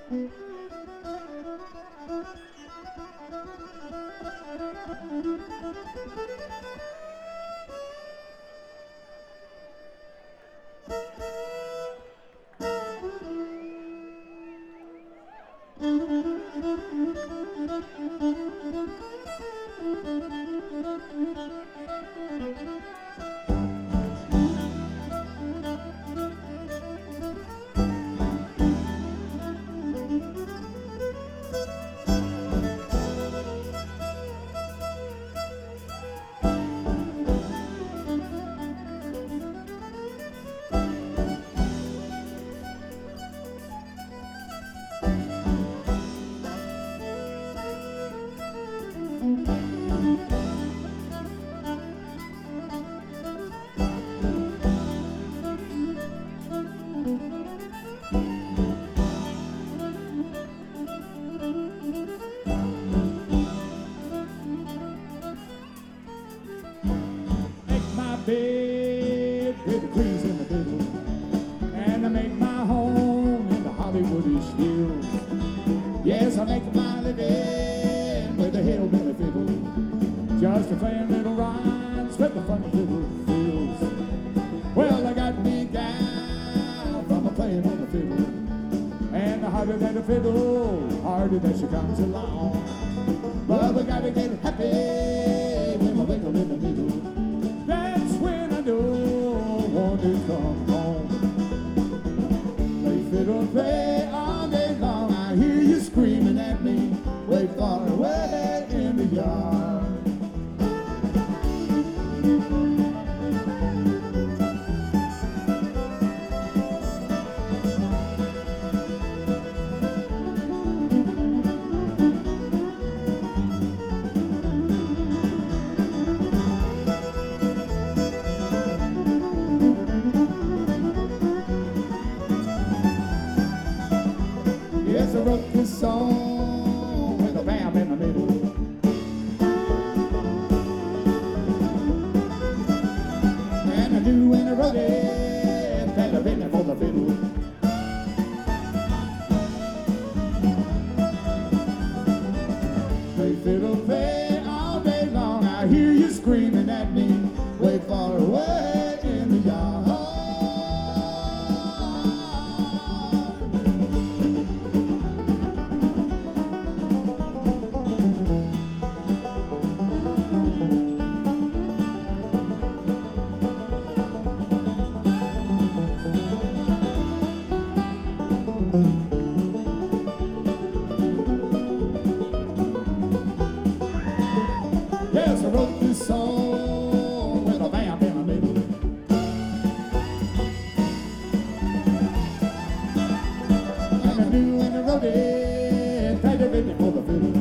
Bed with the trees in the middle, and I make my home in the Hollywoodish hills. Yes, I make my living with the hillbilly fiddle, just a playing little rhymes with the funny little fills. Well, I got me gal from a playing on the fiddle, and the harder than the fiddle, harder that she comes along. But we gotta get happy when we wiggle in the middle. Want to come home. Play fiddle, play all day long. I hear you screaming at me way far away in the yard. Yes, I wrote this song with a bam in the middle. And I knew when I wrote it that I'd been there for the fiddle. Play fiddle, play all day long. I hear you screaming at me way far away in the yard. Yes, I wrote this song with a bam in the middle. And I knew when I wrote it that I'd been there for the fiddle.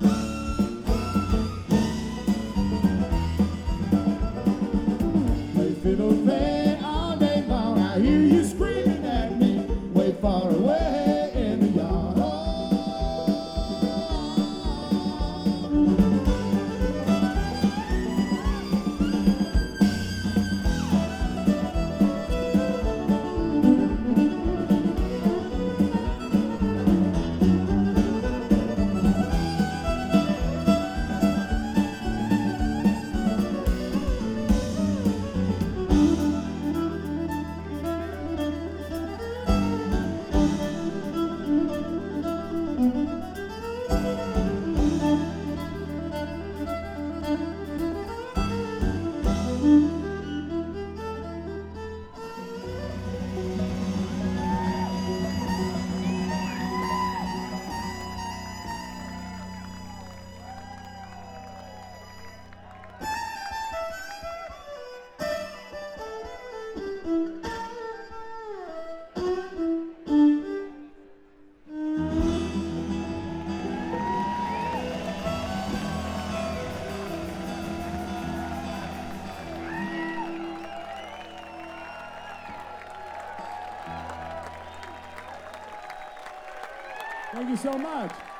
Play fiddle, play all day long. I hear you screaming at me way far away in the yard. Thank you so much.